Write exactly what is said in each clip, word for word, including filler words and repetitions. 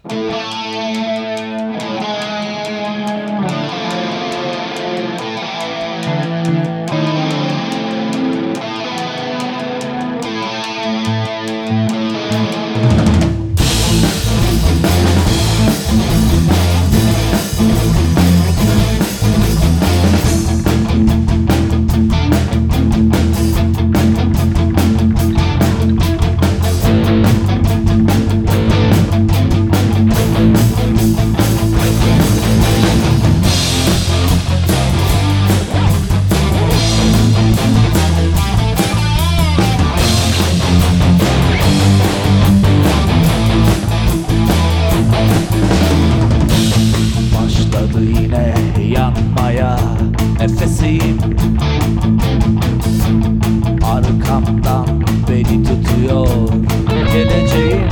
Başladı yine yanmaya nefesim, arkamdan beni tutuyor geleceğim.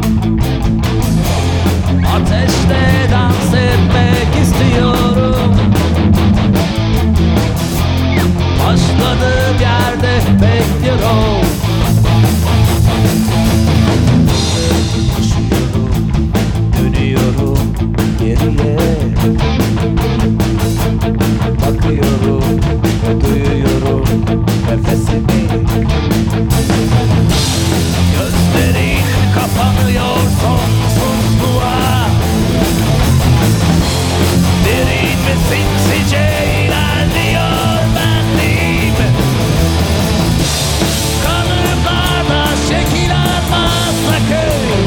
Ateşle dans etmek istiyorum. Başladığım yerde bekliyorum. Koşuyorum, dönüyorum geriye. Bakıyorum, duyuyorum nefesimi. Gözlerin kapanıyor sonsuzluğa. Derin ve sinsice ilerliyor benliğim. Kalıplarda şekil almaz sakın.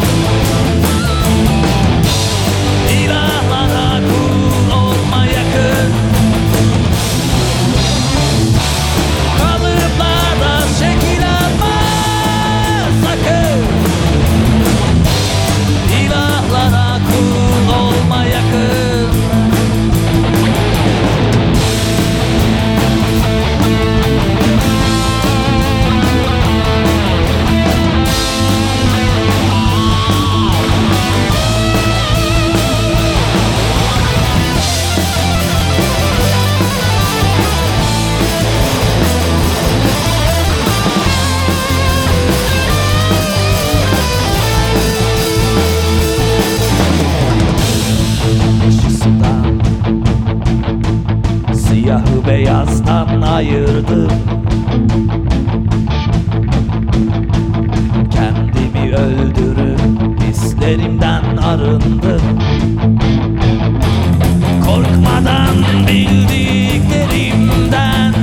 İlahlara kul olma yakın. Kalıplarda şekil almaz sakın. İlahlara kul olma yakın. Sudan, siyahı beyazdan ayırdım. Kendimi öldürüp hislerimden arındım. Korkmadan bildiklerimden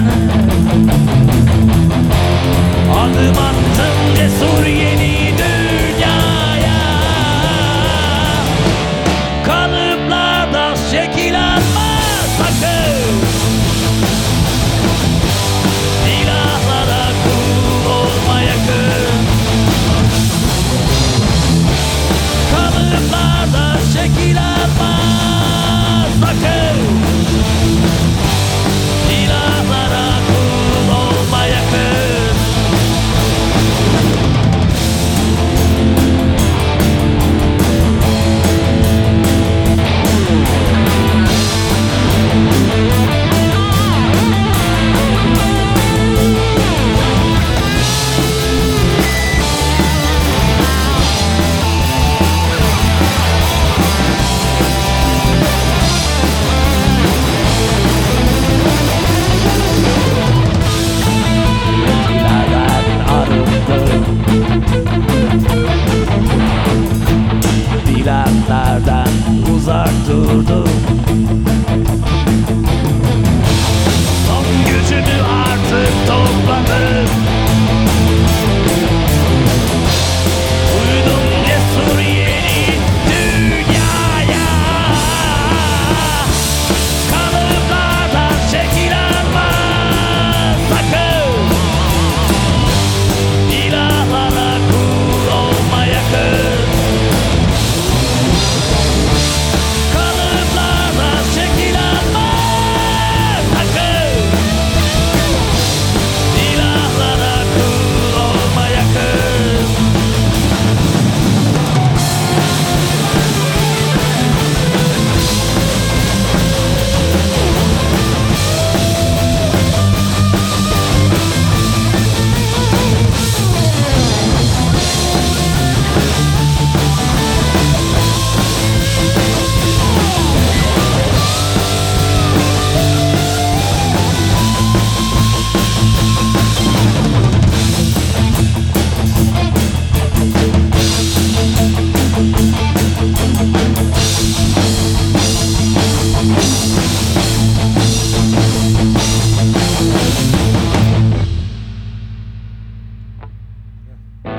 adım attım cesur yeni dünyaya. Kalıplarda şekil almaz sakın. İlahlara kul olma yakın. Kalıplarda şekil almaz sakın. İlahlara kul olma yakın. İlerden arındım. Bilenlerden uzak durdum.